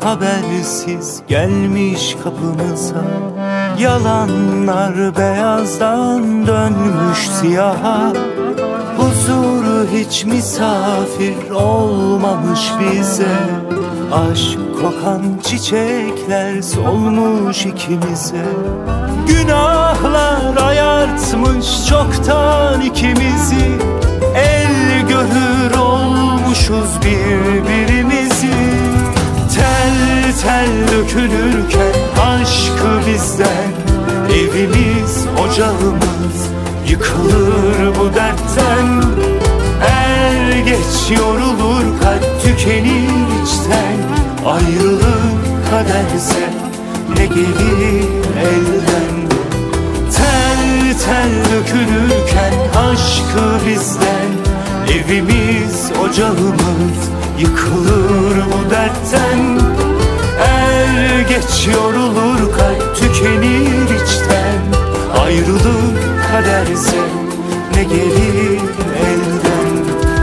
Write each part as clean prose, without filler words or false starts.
habersiz gelmiş kapımıza. Yalanlar beyazdan dönmüş siyaha. Huzuru hiç misafir olmamış bize. Aşk kokan çiçekler solmuş ikimize. Günahlar ayartmış çoktan ikimizi. El görür olmuşuz birbirimizi. Tel tel dökülürken aşkı bizden. Evimiz ocağımız yıkılır bu dertten. Er geç yorulur kalp tükenir içten. Ayrılık kaderse ne gelir elden. Tel tel dökülürken aşkı bizden. Evimiz ocağımız yıkılır bu dertten. Er geç yorulur kalp tükenir içten. Ayrılık kaderse ne gelir elden.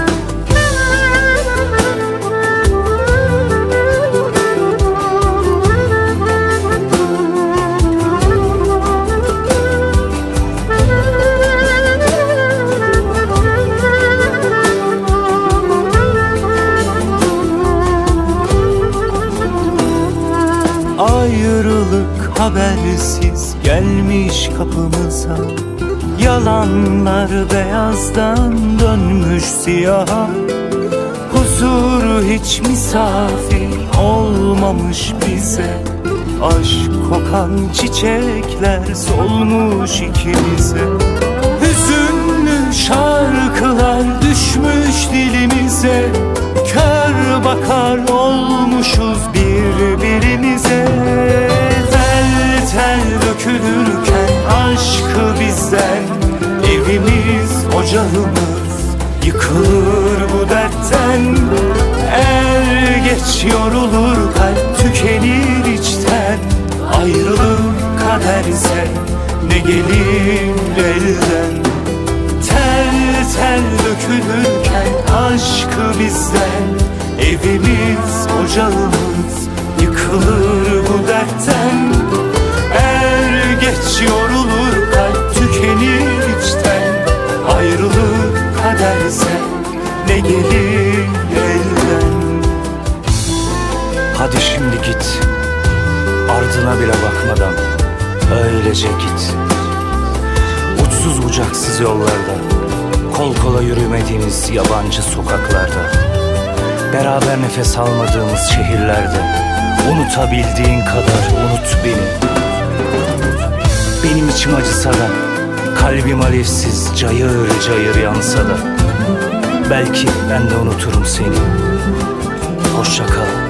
Ayrılık habersiz gelmiş kapımıza. Yalanlar beyazdan dönmüş siyaha. Huzuru hiç misafir olmamış bize. Aşk kokan çiçekler solmuş ikimize. Hüzünlü şarkılar düşmüş dilimize. Kör bakar olmuşuz birbirimize. Tel tel dökülürken aşkı bizden. Evimiz ocağımız yıkılır bu dertten. Er geç yorulur kalp tükenir içten. Ayrılık kaderse ne gelir elden. Tel tel dökülürken aşkı bizden. Evimiz ocağımız yıkılır bu dertten. Er geç yorulur kalp tükenir içten. Ayrılık kaderse ne gelir elden. Hadi şimdi git, ardına bile bakmadan öylece git. Uçsuz bucaksız yollarda, kol kola yürümediğimiz yabancı sokaklarda, beraber nefes almadığımız şehirlerde, unutabildiğin kadar unut beni. Benim içim acısa da, kalbim alevsiz cayır cayır yansa da, belki ben de unuturum seni. Hoşça kal.